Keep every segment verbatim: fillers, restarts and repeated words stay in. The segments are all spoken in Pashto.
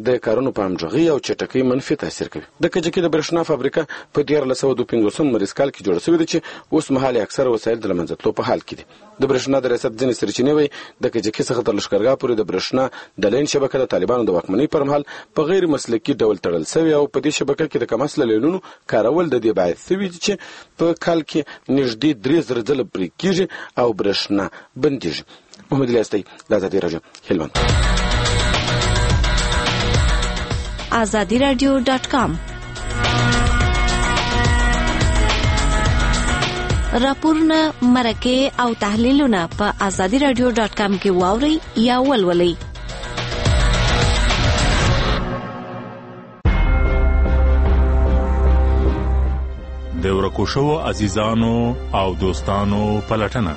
د کارونو په همغږۍ او چټکۍ منفي تاثیر کوي. د کجکي د برېښنا فابریکه په دیارلس سوه دوه پنځوسم مریض کال کې جوړه شوې ده چې اوس مهال اکثره وسایل د له منځه تلو په حال کې دي. د برېښنا د ریاست ځینې سرچینې وایي د کجکي څخه تر لښکرګاه پورې د برېښنا د لین شبکه د طالبانو د واکمنۍ پر مهال په غیر مسلکي ډول تړل شوې او په دې شبکه کې د کم اصله لینونو کارول د دې باعث شوي چې په کال کې نږدې درې زره ځله پرې کېږي او برېښنا بندېږي. محمد الیاستی، د ازادي راډیو، هلمند. ازادي راډیو ډاټ کام راپورونه، مرکې او تحلیلونه په ازادي راډیو ډاټ کام کې واورئ یا ولولئ. د ورکو شوو عزیزانو او دوستانو پلټنه.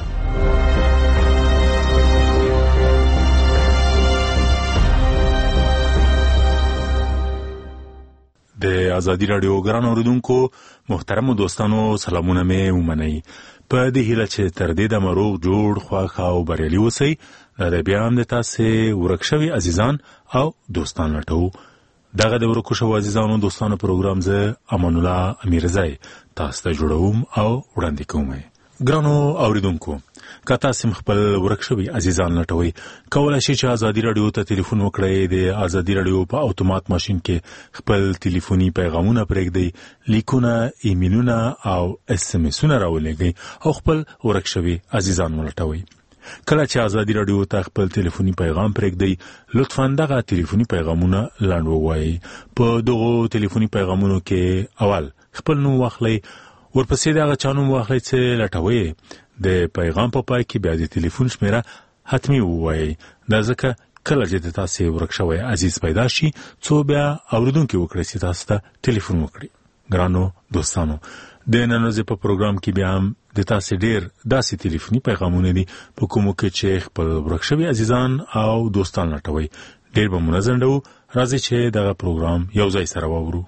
د ازادي راډیو ګران اوریدونکو محترم دوستانو سلامونه مې ومنئ. په دې هیله چې تر دې دمه روغ جوړ خوښ او بریالي اوسئ. دا بیا هم د تاسې ورک شوي عزیزان او دوستان لټوو. دغه د ورکو شوو عزیزانو دوستانو پروګرام زه امان الله امیرزی تاسو ته جوړوم او وړاندې کوم. ګرانو اوریدونکو، که تاسو خپل ورک شوي عزیزان لټوئ، کولی شئ چې ازادي راډیو ته ټلیفون وکړئ. د ازادي راډیو په اتومات ماشین کې خپل ټلیفوني پیغامونه پرېږدئ، لیکونه، ایمیلونه او اس ام اسونه راولېږئ او خپل ورک شوي عزیزان ولټوئ. کله چې ازادي راډیو ته خپل ټلیفوني پیغام پرېږدئ، لطفا دغه ټلیفوني پیغامونه لنډ ووایئ. په دغو ټلیفوني پیغامونو کې اول خپل نوم واخلئ، ورپسې د هغه چا نوم واخلئ چې لټوئ. د پیغام په پای کې بیا د ټلیفون شمیره حتمي ووایئ. دا ځکه کله چې د تاسې ورک شوی عزیز پیدا شي، څو بیا اوریدونکي وکړي چې تاسو ته ټلیفون وکړي. ګرانو دوستانو، د نن ورځې په پروګرام کې بیا هم د تاسې ډېر داسې ټلیفوني پیغامونه دي په کومو کې چې خپل ورک شوي عزیزان او دوستان لټوئ. ډېر به مو نځنډوو. راځئ چې دغه پروګرام یو ځای سره واورو.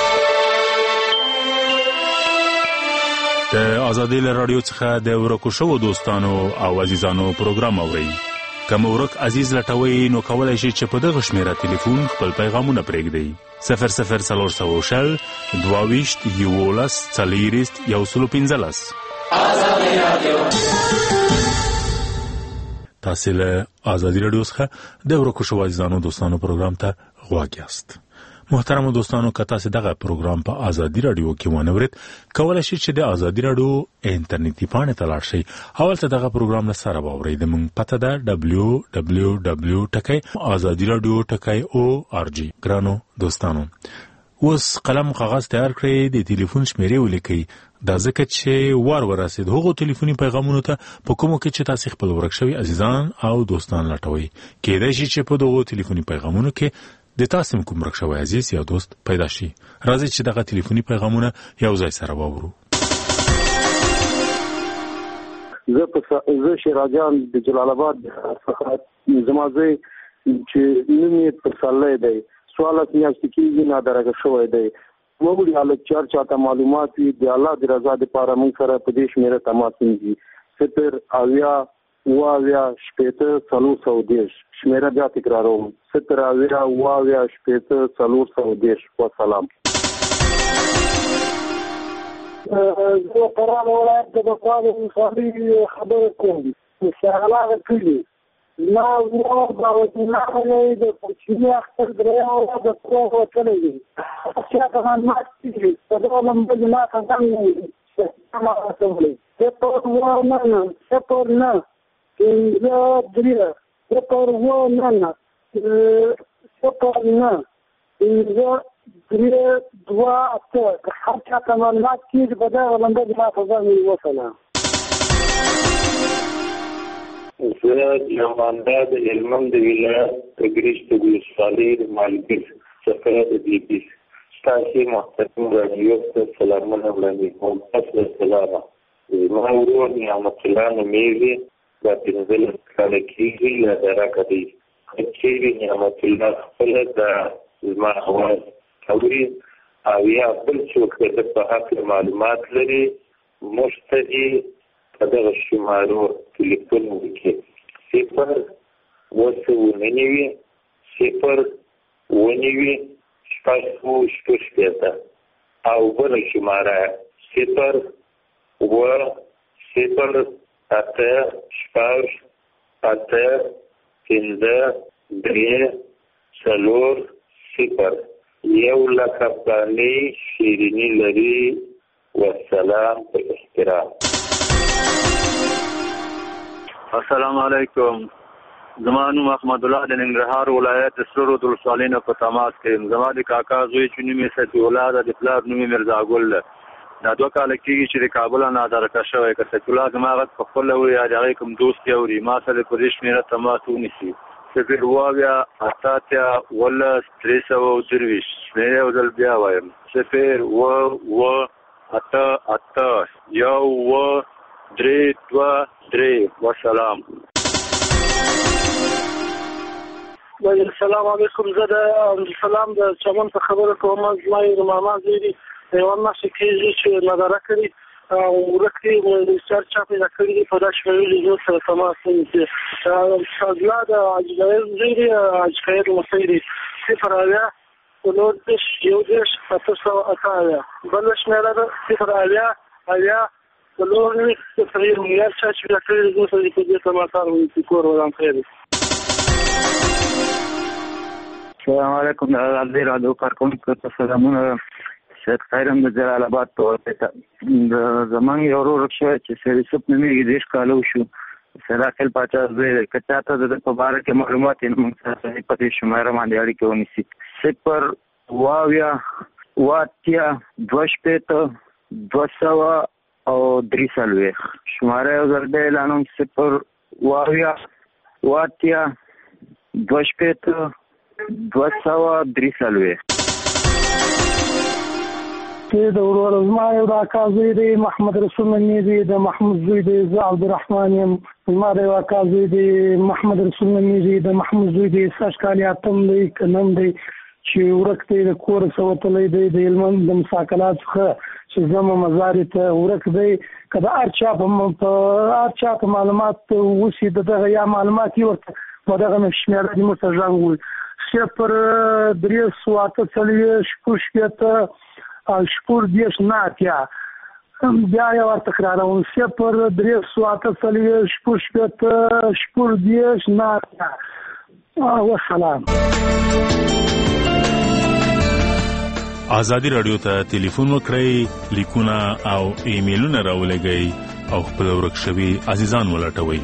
د ازادي راډیو څخه د ورکو شوو دوستانو او عزیزانو پروګرام اورئ. که مو ورک عزیز لټوئ، نو کولی شئ چې په دغه شمیره ټلیفون خپل پیغامونه پرېږدئ. صفر صفر څلور سوه شل دوه ویشت یولس څلېرویشت یو سل پنځلس. ازادي راډیو. تاسې له ازادي راډیو څخه د ورکو شوو عزیزانو دوستانو پروګرام ته غوږ یاست. محترمو دوستانو، که تاسې دغه پروګرام په ازادي راډیو کې ونه اورئ، کولی شئ چې د ازادي راډیو انټرنیټي پاڼې ته لاړ شئ او هلته دغه پروګرام له سره واورئ. زموږ پته ده ډبلیو ډبلیو ډبلیو ټکی ازادي راډیو ټکی او آر جي. ګرانو دوستانو، اوس قلم کاغذ تیار کړئ، د ټلیفون شمیرې ولیکئ. دا ځکه چې وار ورسید هغو ټلیفوني پیغامونو ته په کومو کې چې تاسې خپل ورک شوي عزیزان او دوستان لټوئ. کېدای شي چې په دغو ټلیفوني پیغامونو کې د تاسو کوم ورک شوی عزیز یا دوست پیدا شي. راځئ چې دغه ټلیفوني پیغامونه یو ځای سره واورو. زه په زه شیراجان د جلال آباد څخه زما زوی چې نوم یې پسرلی دی، څوارلس میاشتې کېږي نادرګه شوی دی. وګورئ هلک چې هر چاته معلومات وي د الله د رضا دپاره موږ سره په دې شمېره تماس ونیسي. صفر اویا اوه اویا شپېته څلور سوه دېرش. شمیره بیا تکراروم: صفر اویا اوه اویا شپېته څلور سوه دېرش. وسلام. زه ترانه ولایت د بکوالو ولسوالۍ خبرې کوم. شغله کلي ما ورور باوجود نه د کوچني اختر درېیم ورځ د کور وتلی دی. چاته معلومات کېږي په دغه لمبه ما ته زنګ ووهي ما رسولی. صفر اوه نهه صفر نه پنځه درې صفر اوه نهه صفر نه پنځه درې دوه اته. که هر چاته معلومات کېږي په دغه لمبه ما ته زنګ ووهله. زه نماینده د هلمند ولایت د ګرشت ولسوالۍ د مالګر څخه د بي بي ستاسې محترم راډیو ته سلامونه وړاندې کوم. تاسو سلامه. زما ورور نعمت الله نومیږي، دا پنځلس کاله کېږي له درکه دی. که چېرې نعمت الله خپله دا زما اواز اوري او یا بل څوک د ده په هکله معلومات لري، موږ ته یې په دغه شمارو ټلیفون وکړي: صفر اوه سوه نهه نوي صفر ونیوي شپږ شپږ شپېته او بله شماره صفر اوه صفر اته شپږ اته پنځه درې څلور صفر یو لک افغانۍ شیریني لري. والسلام په احترام. السلام علیکم. زما نوم احمد الله د ننګرهار ولایت د سرو ولسوالۍ نه په تماس کې یم. زما د کاکا زوی چې نوم یې سفي الله ده، د پلار نوم یې مرزا ګل ده. دا دوه کاله کېږي چې د کابل نه ادارکه شوی. که سفي الله زما غږ په خپله اوري یا د هغې کوم دوست یې اوري، ما سره په دې شمېره تماس ونیسي. صفر اوه اویا اته اتیا اوولس درې سوه او درویشت. شمېرې یو ځل بیا وایم: صفر اوه اوه اته اته یو اوه درې دوه درې. والسلام. السلام علیکم. زه د عبدالسلام د چمن په خبره کوم. زما یې د ماما زوی دی، یوه میاشت کېږي چې نظاره کړي او ورک دی، سر چا پیدا کړي دي، په دا شمېرلي زور سره تماس ونیسي. فضله د حاجي جاوید زوی دی، حاجي خیر لمسی دی. صفر اویا څلور دېرش یو دېرش اته سوه اته اویا. بله شمېره ده صفر اویا اویا څلور نوي صفر یو. هر چا چې پیدا کړي دي زور سره په دې تماسار ونیسي. کور ودان خیر. السلام علیکم. د ازادي راډیو کارکونکو ته سلامونه. شیخ خیرم د جلال آباد په ورته د زمونږ یو ورور شوی چې سړي یوسف نومېږي، دېرش کاله وشو. صداقل پاچا زوی دی. که چاته د ده په باره کې معلومات یې نو موږ سره په دې شمېره باندې اړیکې ونیسي. صفر اوه اویا اوه اتیا دوه شپېته دوه سوه او درې څلوېښت. شماره یو ځل بیا اعلانوم: صفر اوه اویا اوه اتیا دوه شپېته دوه سوه درې څلوېښت. چې د ورور زما یو د اکا زوی دی، محمد رسول نومې دی، د محمود زوی دی. زه عبدالرحمن یم. زما د یو اکا زوی دی، محمد رسول نومې دی، د محمود زوی دی. سږ کال یې اتم دی که نم دی چې ورک دی، د کور څخه وتلی دی، د هلمند د مساکلات څخه چې زما مزارې ته ورک دی. که د هر چا په هر چا ته معلومات وشي د دغه یا معلومات یې ورته په دغه شمېره دې موږ ته غږ ووایي: صفر درې سوه اته څلوېښت شپږ شپېته شپږ دېرش نه اتیا. بیا یې ورته تکراروم: صفر درې سوه اته څلوېښت شپږ شپېته شپږ دېرش نه اتیا. والسلام. ازادي راډیو ته ټلیفون وکړئ، لیکونه او ایمیلونه راولېږئ او خپل ورک شوي عزیزان ولټوئ.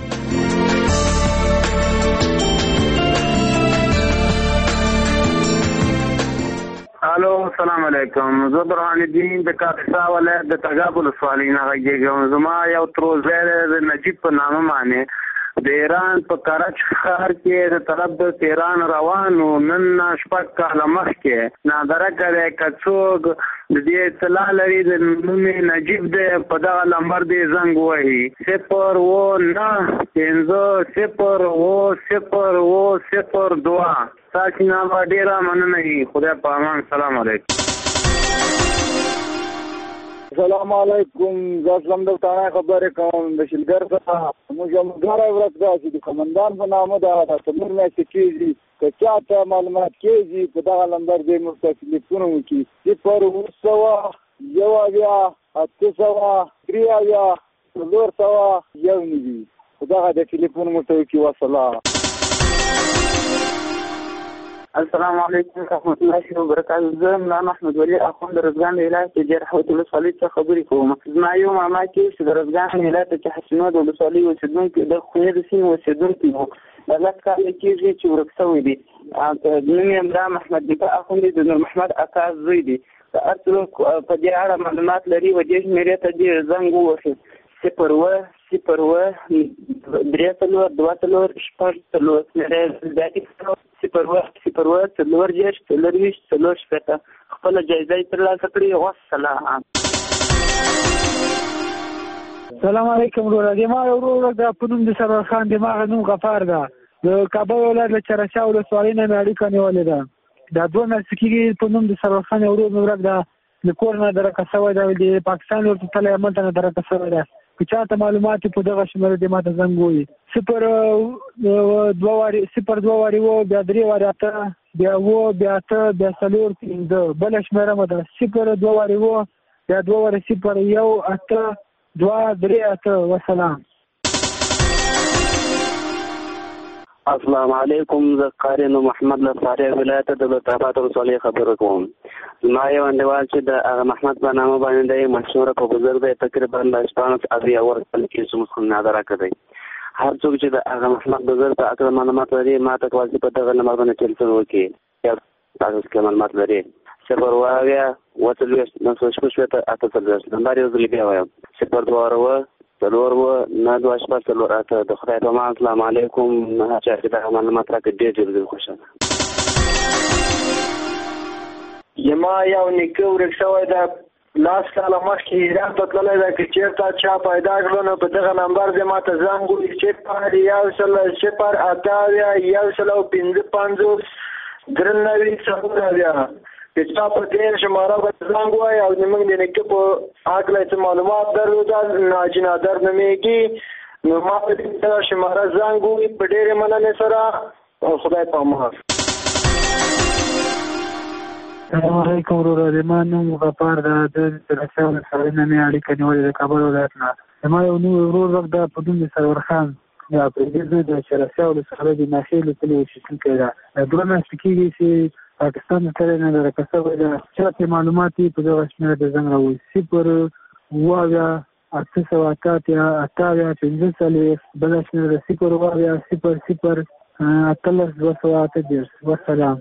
الو، السلام علیکم. زه برهان الدین د کاپیسا ولایت د تګاب ولسوالۍ نه غږېږم. زما یو تروزی د نجیب په نامه باندې د ایران په کراچ ښار کې د طرف د تهران روان و. نن شپږ کاله مخکې نادرکه دی، که څوک د دې اطلاع لري د نوم یې نجیب دی، په دغه نمبر دې زنګ ووهي: صفر اوه نهه پنځه صفر اوه صفر اوه صفر دوه. تاسو نه به ډېره مننه وي. خدای په امان. سلام علیکم. السلام علیکم. زه اسلام د تانه خبرې کوم د شلګر څخه. موږ یو ملګری ورک دا چې د قمندان په نامه ده، دا څلور میاشتې کېږي. که چا ته معلومات کېږي په دغه نمبر دې موږ ته ټلیفون وکړي: صفر اوه سوه یو اویا اته سوه درې اویا څلور سوه یو نوي. په دغه د ټلیفون موږ ته وکړي. والسلام. السلام علیکم ورحمۃ اللہ وبرکاتہ. زه ملا محمد ولی اخوند د رزګان ولایت د جرحوت ولسوالۍ څخه خبرې کوم. زما یو ماما کې چې د رزګان ولایت کې حسینو د ولسوالۍ اوسېدونکی د خونې د سیمې اوسېدونکی و. د لس کاله کېږي چې ورک شوی دی. نوم یې ملا محمد نیکه اخوند د نور محمد اکا زوی دی. که هر څوک په دې اړه معلومات لري و دې شمېرې ته دې زنګ ووهي: صفر اوه صفر اوه درې څلور دوه څلور شپږ څلور. صفر اوه صفر اوه څلور دېرش څلرویشت څلور شپېته. خپله جایزه یې ترلاسه کړې. والسلام. سلام علیکم وروره. زما یو ورور ده په نوم د سرور خان، د هغه نوم غفار ده. د کابل ولایت له چرچا ولسوالۍ نه مې اړیکه نیولې ده. دا دوه میاشتې کېږي په نوم د سرور خان یو ورور مې ورک ده. د کور نه درکه شوی ده، د پاکستان ورته تللی هملته نه درکه شوی ده. که چاته معلومات په دغه شمېره دې ماته زنګ ووایي: صفر دوه وارې صفر دوه وارې اوه بیا درې وارې اته بیا اووه بیا اته بیا څلور پنځه بله شمېره مو ده صفر دوه وارې اووه بیا دوه وارې صفر یو اته دوه درې اته وسلام. السلام علیکم. زه قاری نو محمد له فاریاب ولایت د لطافات ولسوالۍ خبرې کوم. زما یو انډیوال چې د هغه محمد په نامه باندې دی مشهوره په بزرګ دی تقریبا د شپاړس اویا اووه کال کې څومره خونه ادا کړی. هر څوک چې د هغه محمد بزرګ په اړه معلومات لري ما ته کولی په دغه نمبر باندې ټلیفون وکړي یا تاسو کې معلومات لري صفر اووه اویا اووه څلوېښت نهه سوه شپږ شپېته اته څلوېښت نمبر یو ځل بیا وایم صفر دوه اووه څلور اووه نهه دوه شپږ څلور اته. د خدای په امان السلام علیکم. هر چا چې دغه معلومات راکړي ډېر ډېر ډېر خوشحاله. زما یو نیکه ورک شوی ده لاس کاله مخکې ایران ته تللی ده که چېرته چا پیدا کړو نو په دغه نمبر دې ما ته زنګ ووایي صفر یو سل صفر اته اویا یو سل او پنځه پنځوس درې نوي څلور اویا که چا په دې شماره باندې زنګ ووایي او زموږ د نیکه په هکله څه معلومات درلودل ناجي نادر نومېږي نو ما په دې شماره زنګ ووایي په ډېرې مننې سره خدای په امان. السلام علیکم وروره. زما نوم غفار ده. د رسیا ولسوالۍ نه مې اړیکه نیولې د کابل ولایت نه. زما یو نوی ورور ورک ده په نوم د سرور خان یا پرېږدي زوی ده چې رسیا ولسوالۍ د ناخې لیکلي اوسېدونکی ده. دوه میاشتې کېږي چې پاکستان ته تللی نه ده راکه شوی ده. چا ته معلومات وي په دغه شمېره د زنګ راووایي صفر اووه اویا اته سوه اته اتیا اته اویا پنځه څلوېښت بله شمېره ده صفر اووه اویا صفر صفر اتلس دوه سوه اته دېرش. وسلام.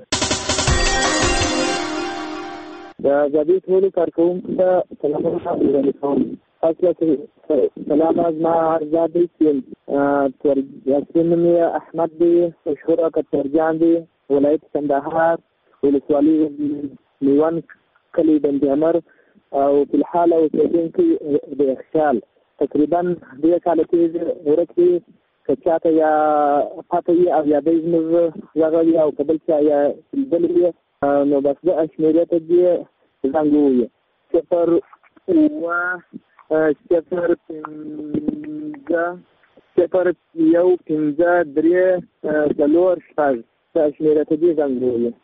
د ازادۍ ټولو کارکوونکو ته سلامونه وړاندې کوم. خاصه سلام از ما ازادۍ سیم اسم نوم یې احمد دی مشهوره کترجان دی ولایت کندهار ولسوالۍ میوند کلي بند امر او په الحال اوسېدونکی د اخشال تقریبا درې کاله کېږي ورک دی که چاته یا پاته وي او یا دی زموږ غږ وي او که بل چا یا لیدلی وي نو بس د شمېرې ته دې زنګ ووایي صفر اووه صفر پنځه صفر یو پنځه درې څلور شپږ د شمېرې ته دې زنګ ووایي.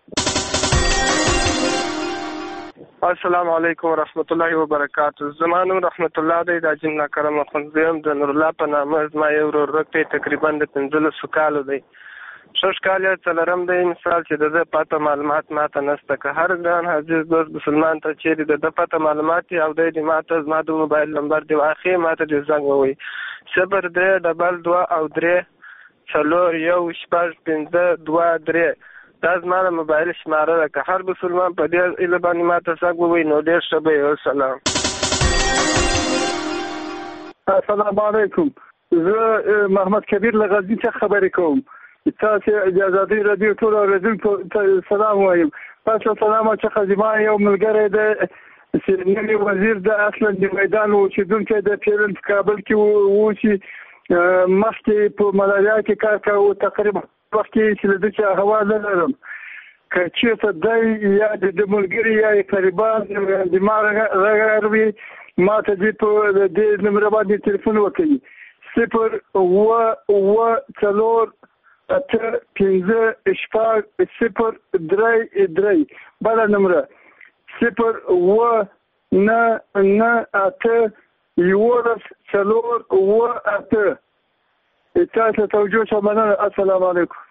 السلام علیکم ورحمت الله وبرکاتو. زما نوم رحمت الله دی. دا جمله کرم اخوندزیم د نورالله په نامه زما یو ورور ورک دی تقریبا د پنځلسو کالو دی. شش کال یا څلورم دی مثال چې د ده پته معلومات ما ته نشته. که هر ګران عزیز دوست مسلمان ته چیرې د ده پته معلومات وي او دی دې ما ته زما د موبایل نمبر دې واخلي ما ته دې زنګ ووایي صفر درې ډبل دوه او درې څلور یو شپږ پنځه دوه درې. دا زما د موبایل شماره ده. که هر مسلمان په دې ایله باندې ما ته زنګ ووایي نو ډېر ښه به وي. والسلام. السلام علیکم. زه محمد کبیر له غزني څخه خبرې کوم. تاسو د ازادۍ راډیو ټول اورېدونکو ته سلام وایم. تاسو سلام څخه زما یو ملګری دی چې نوی وزیر د اصلا د میدان اوسېدونکی د پیرن په کابل کې و چې مخکې په ملاریا کې کار کوي تقریبا مخکې چې له ده چې هوا نه لرم که چېرته دی یا د ملګري یا قریبان د ما غږ وي ما ته دې په دې نمره باندې تلیفون وکړي صفر اووه اووه څلور اته پنځه شپږ صفر درې درې. بله نمره صفر اووه نهه نهه اته یولس څلور اووه اته. تاسو ته توجه شه مننه. السلام علیکم.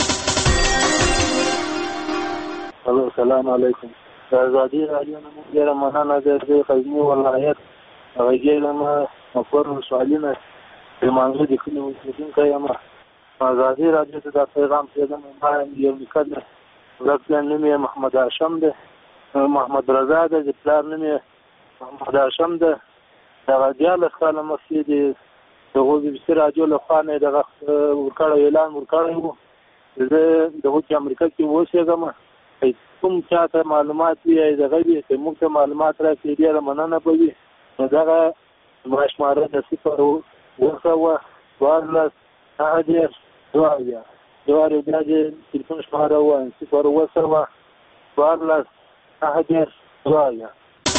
الو السلام علیکم. د ازادۍ راډیو نه موږ ډېره مننه ده. د غزني ولایت غږېږم مفر ولسوالۍ نه د مانزه د کلي اوسېدونکی یم. ازادۍ راډیو ته دا پیغام پرېږدم. ما یو نیکه ده ورک دی نوم یې محمد هاشم دی محمد رضا ده د پلار نوم یې محمد هاشم ده. دغه دیارلس کاله مخکې د دغو بي بي سي راډیو له خوا نه یې دغه ورکړی اعلان ورکړی و. زه دغو چې امریکا کې اوسېږم کوم چا ته معلومات وي یا دغه وي که موږ ته معلومات راکړي ډېره مننه به وي. نو دغه زما شماره د صفر اووه سوه څوارلس نهه دېرش دوه اویا دوه اویا بیا دې تلیفون شماره ووایم صفر اووه سوه څوارلس نهه دېرش دوه اویا.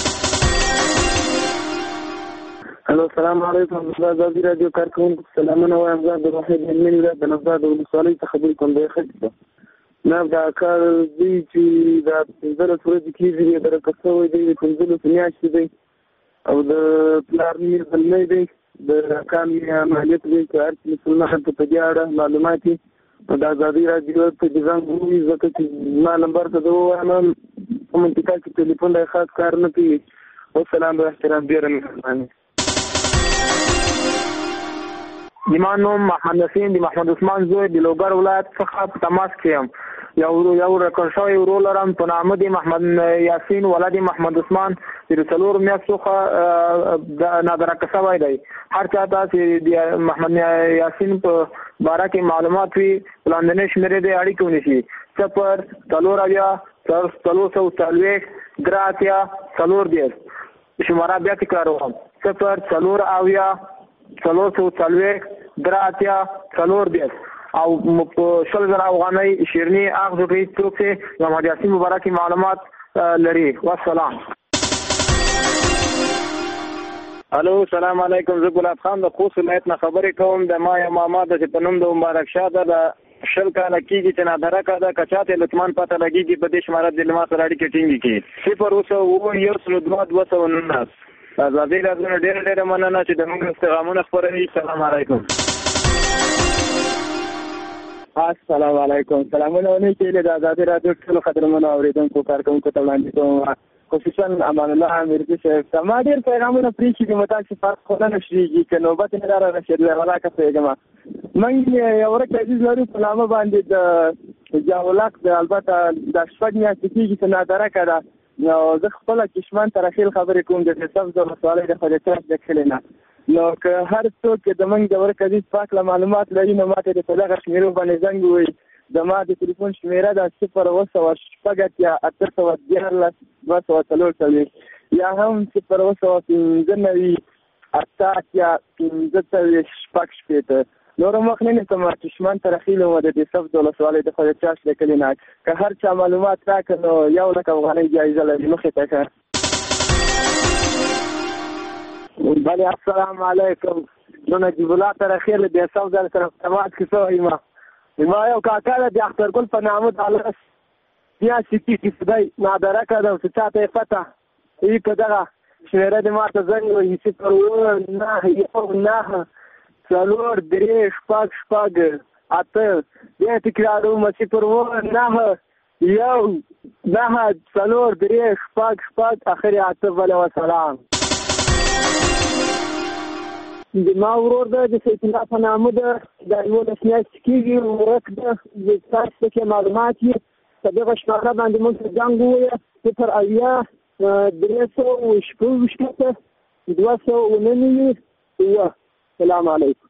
الو السلام علیکم. د ازادۍ راډیو کارکوونکو سلامونه وایم. زه عبدالواحد هلمند ولایت د نوزاد ولسوالۍ څخه خبرې کوم. د ښځې نه دا کار دی چې دا پنځلس ورځې کېږي درکه شوی دی پنځلس میاشتې دی او د پلار مې زلمی دی د کام یې مالیت دی که هر څه مسلمان ته په دې اړه معلومات وي نو د ازادي راډیو ته د زنګ ووایي ځکه چې زما نمبر ته زه ووایم په منطقه کې ټلیفون دی خاص کار نه کوي. والسلام و احترام ډېره مهرباني. زما نوم محمد نسیم د محمد عثمان زوی د لوګر ولایت څخه په تماس کې یم. یو یو رکن شوی ورور لرم په نامه د محمد یاسین ولد محمد عثمان د څلور میاشتو څخه نادرکه شوی دی. هر چا ته چې د محمد یاسین په باره کې معلومات وي وړاندې شمېرې د اړیکې ونیسي صفر څلور اویا څلور سوه څلوېښت درې اتیا څلور دېرش. شماره بیا تکراروم صفر څلور اویا څلور سوه څلوېښت درې اتیا څلور دېرش او په شل زره افغانۍ شیرني اخذ کوي څوک چې محمد یاسین مبارک معلومات لري. والسلام. الو سلام علیکم. زه ګلاب خان د خوست ولایت نه خبرې کوم. د ما یا ماما د چې په نوم د مبارک شاه ده د شل کاله کېږي چې نادرکه ده که چاته لطمان پته لګېږي په دې شماره د ما سره اړیکې ټینګې کړي. صفر اووه سوه اووه یو سل دوه دوه سوه نولس. ازادي راډیو نه ډېره ډېره مننه چې د موږ پیغامونه خپروي. سلام علیکم. السلام علیکم. سلامونه ونی چې د ازادي راډیو ټولو قدرمنو اورېدونکو کارکوونکو ته وړاندې کوم خصوصا امان الله امیرزي صاحب ته. ما ډېر پیغامونه پرېښي دي متاسفه فرق خو نه شېږي که نوبت یې نه را رسېدلی ولاکه پوهېږم. موږ یو ورک عزیز لرو په نامه باندې د جاولک د البته دا شپږ میاشتې کېږي چې نادرکه ده. نو زه خپله کشمان ته رخیل خبرې کوم د سبز د ولسوالۍ د خواجهچاس د کلي نه. نو که هر څوک د موږ د ورک عزیز پاک له معلومات لري نو ما ته د په دغه شمېرو باندې زنګ ووایي. زما د تلیفون شمېره ده صفر اووه سوه شپږ اتیا اته سوه دیارلس دوه سوه څلور څلوېښت یا هم صفر اووه سوه پنځه نوي اته اتیا پنځه څلوېښت شپږ شپېته. نور مخ نه نیسم کشمان ته رخیل وم د دې سبز د ولسوالۍ د خواجهچاس د کلي نه. که هر چا معلومات راکړه نو یو لک افغانۍ جایزه لري. مخې ته که بله. السلام علیکم. نو نجیب الله ته رخیل د سبز در سره په تماس کې شوی یم. ما یو کاکا ده د اخترګل په نامه د الس میاشتې کېږي چې دی نادرکه ده او چې چاته یې پته وي په دغه شمېره دې ما ته زنګ وهي صفر اووه نهه یو نهه څلور درې شپږ شپږ اته. بیا تکراروم صفر اووه نهه یو نهه څلور درې شپږ شپږ اخر اته. بله وسلام. د ما ورور ده د سیف الله په نامه ده د یولس میاشتې کېږي ورک ده. د تاسو پکې معلومات وي په دغه شماره باندې موږ ته زنګ ووایه صفر اویا درې سوه شپږ شپېته دوه سوه اووه نوي اووه. سلام علیکم.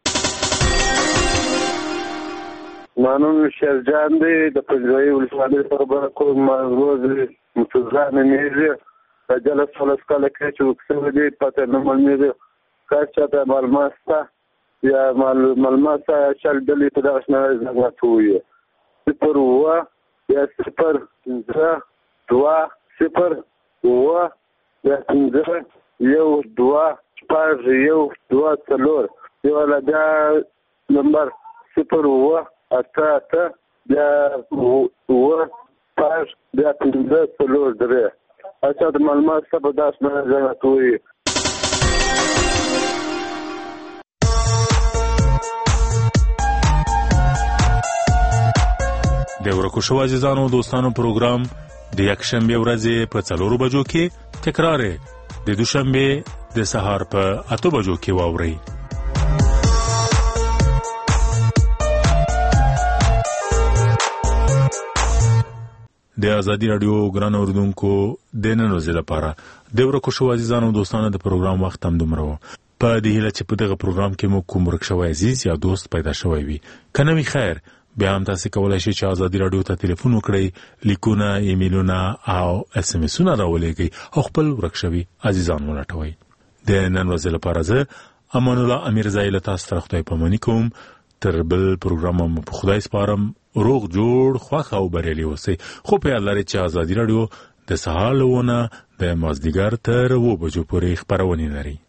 ما نوم شیرجان دی د پنجوایي ولسوالۍ خبره کوم. ما روز مرتضی نومېږي د جلس ولس کاله کې چې وکړی دی پته نه معلومېږي. که چاته معلومات شته یا معلومات شته یا شل ډلې په دغه شمېره زنګ راته ووایي. صفر اووه یا صفر پنځه دوه صفر اووه یا پنځه یو دوه شپږ یو دوه څلور. یو له بیا نمبر صفر اووه اته اته بیا اووه شپږ بیا پنځه څلور درې. هر چاته معلومات شته په دغه شمېره زنګ راته ووایي. د ورکو شو عزیزانو دوستانو پروګرام د یکشنبه ورځې په څلورو بجو کې تکرار د دوشنبه د سهار په اته بجو کې واوري. د ازادي رادیو ګران اوردونکو د نن ورځې لپاره د ورکو شو عزیزانو دوستانو د پروګرام وخت هم دومره و. په دې هیله چې په دغه پروګرام کې مو کوم ورک شوی عزیز یا دوست پیدا شوی وي. که نه وي خیر بیا هم تاسو کولای شئ چې ازادي رادیو ته ټلیفون وکړئ، لیکونه، ایمیلونه او اس ام اسونه راولېږئ او خپل ورک شوي عزیزان ولټوئ. د نن ورځې لپاره زه امان الله امیرزی له تاسو سره خدای پاماني کوم. تر بل پروګرام مو په خدای سپارم. روغ جوړ خوښ او بریالي اوسئ. خو په یاد لرئ چې ازادي رادیو د سهار له ونه د مازدیګر تر اوه بجو پورې خپرونې لري.